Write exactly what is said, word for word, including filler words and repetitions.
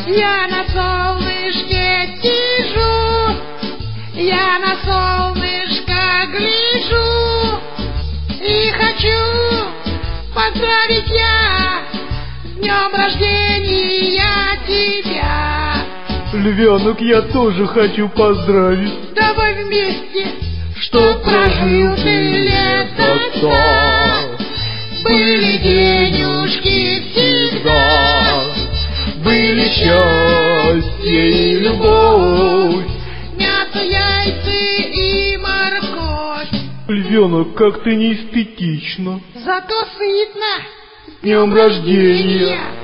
Я на солнышке сижу, я на солнышко гляжу и хочу поздравить я с днем рождения тебя. Львенок, я тоже хочу поздравить. Давай вместе, Чтоб прожил ты лет до ста, были денежки всегда, были счастье и любовь. мясо, яйца и морковь. Львенок, как ты неэстетично. Зато сытно. С днем рождения!